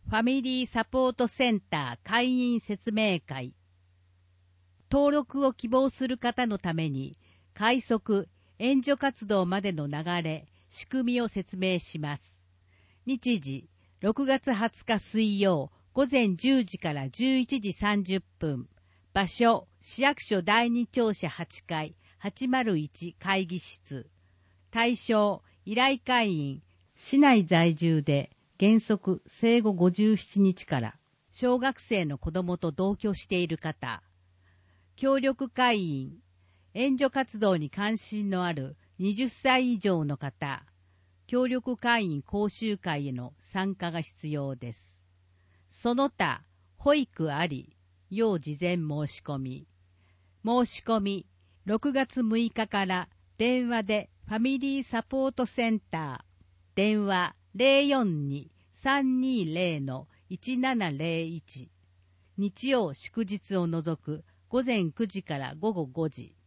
ファミリーサポートセンター会員説明会。登録を希望する方のために、快速、援助活動までの流れ、仕組みを説明します。日時、6月20日水曜、午前10時から11時30分。場所、市役所第2庁舎8階、801会議室。対象、依頼会員、市内在住で、原則生後57日から、小学生の子供と同居している方。協力会員、援助活動に関心のある20歳以上の方。協力会員講習会への参加が必要です。その他、保育あり、要事前申し込み。申し込み、6月6日から電話でファミリーサポートセンター。電話 042-320-1701。日曜祝日を除く午前9時から午後5時。